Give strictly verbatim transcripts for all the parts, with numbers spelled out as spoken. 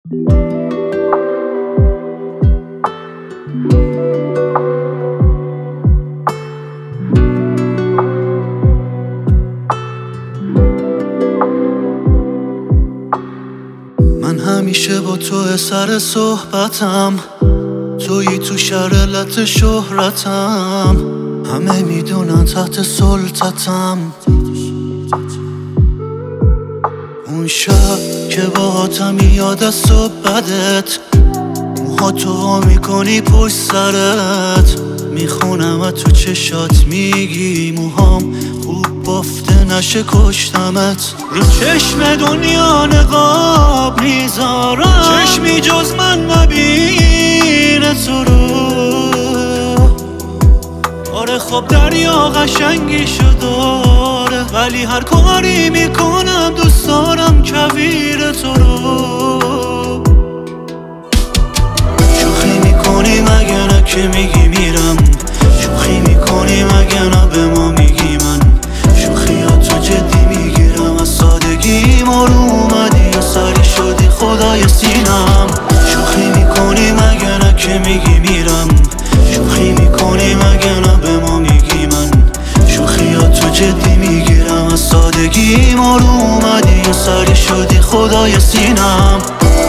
من همیشه با تو سر صحبتم، تویی تو شرلت شهرتم، همه میدونن تحت سلطتم. اون شب که باهاتم یاد از صبحت، موها تو وا میکنی پشت سرت، میخونم تو چشات میگی موهام خوب بافته نشه کشتمت. رو چشم دنیا نقاب میذارم، چشمی جز من نبینه تو رو. آره خب دریا قشنگیشو داره، ولی هر کاری میکنم دوست دارم کویر تو رو. شوخی میکنی مگه نه که میگی میرم، شوخی میکنی مگه نه به ما میگی من، شوخیاتو جدی میگیرم از سادگیم. آروم اومدی و سری شدی خدای سینم. شوخی میکنی مگه نه که میگی میرم، شوخی میکنی مگه نه به ما میگی من، شوخیاتو جدی میگیرم از سادگیم. آروم اومدی و سری شدی خدای سینم.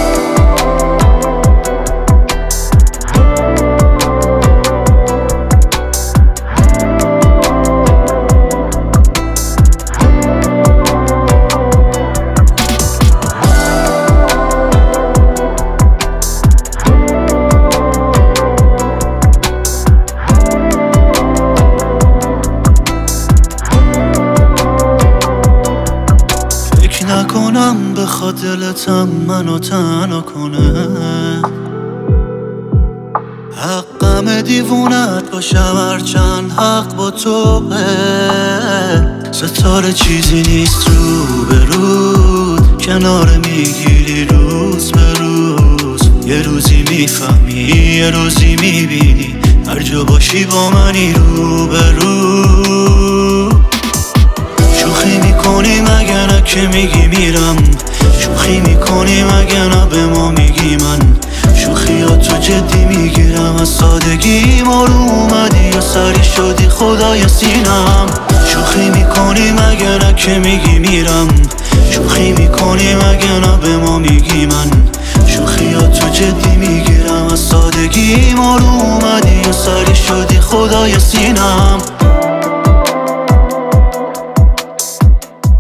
نکنم بخواد دلتم منو تنها کنه، حقم دیوونت باشم هرچند حق با توه. ستاره چیزی نیست رو به رود، کنار میگیری روز به روز. یه روزی میفهمی یه روزی میبینی، هر جا باشی با منی رو به رو. شوخی میکنی مگه نه که میگی میرم، شوخی میکنی مگه نه به ما میگی من، شوخیاتو جدی میگیرم از سادگیم. آروم اومدی و سری شدی خدای سینم. شوخی میکنی مگه نه که میگی میرم، شوخی میکنی مگه نه به ما میگی من، شوخیاتو جدی میگیرم از سادگیم. آروم اومدی و سری شدی خدای سینم.